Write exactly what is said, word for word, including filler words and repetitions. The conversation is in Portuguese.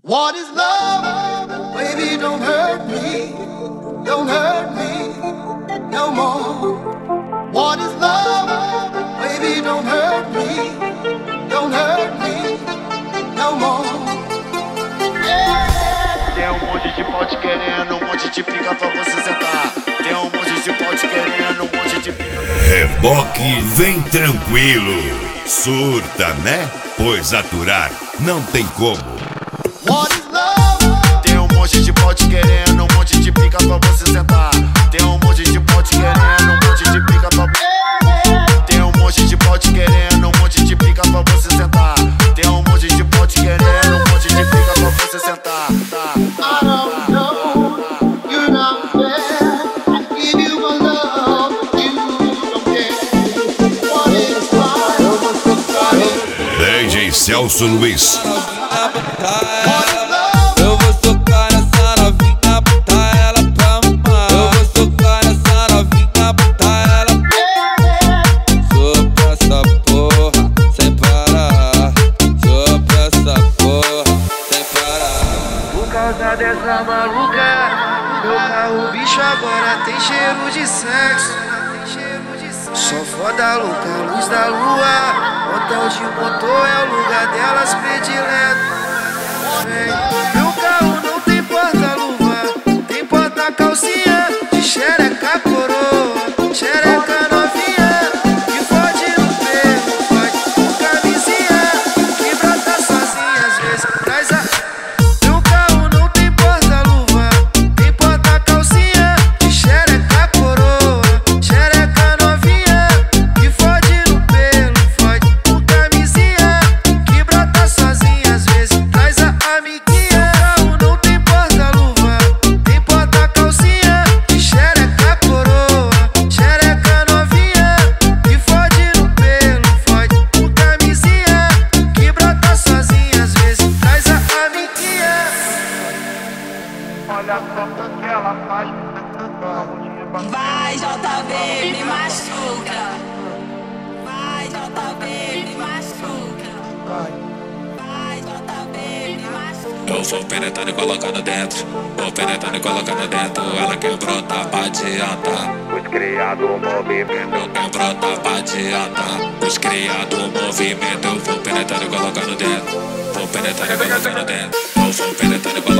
What is love? Baby, don't hurt me. Don't hurt me no more. What is love? Baby, don't hurt me. Don't hurt me no more. Yeah. Tem um monte de pau te querendo, um monte de pica pra você sentar. Tem um monte de pau te querendo, um monte de pica. Reboque vem tranquilo. Surta, né? Pois aturar não tem como. What is love? Tem um monte de pau te querendo, um monte de pica pra você sentar. Tem um monte de pau te querendo, um monte de pica pra. Tem um monte de pau te querendo, um monte de pica pra você sentar. Tem um monte de pau te querendo, um monte de pica pra você sentar. Tá, I don't know. You're not there. I give you my love. You don't care. What is love? D J Celso Luiz. Eu vou socar essa novinha, botar ela pra mamar. Eu vou socar essa novinha, botar ela pra. Sopra essa porra sem parar. Sopra essa porra sem parar. Por causa dessa maluca, meu carro bicho agora tem cheiro de sexo. Só foda louca, luz da lua. Hotel de motor é o lugar delas predileto. Meu carro não tem porta-luva, tem porta-calcinha, de xereca coroa, xereca novinha, que fode no pelo, fode com camisinha, que brota sozinha às vezes traz a. Meu carro não tem porta-luva, tem porta-calcinha, de xereca coroa, xereca novinha, que fode no pelo, fode com camisinha, que brota sozinha às vezes traz a. Amiguinha, carro não tem porta-luva, tem porta-calcinha, de xereca coroa, xereca novinha, que fode no pelo, fode com camisinha, que brota sozinha às vezes traz a amiguinha. Olha só o que ela faz. Vai, J B, me machuca. Vai, J B, me machuca. Vai, J B, me machuca. Eu vou penetrando e colocando dentro. Vou penetrando e colocando dentro. Ela quer brotar pra adiantar. Os criados movimento. Eu quero brotar pra adiantar. Os criados movimento. Eu vou penetrando e colocando dentro. Vou penetrando e colocando dentro. Eu vou penetrando e colocando dentro.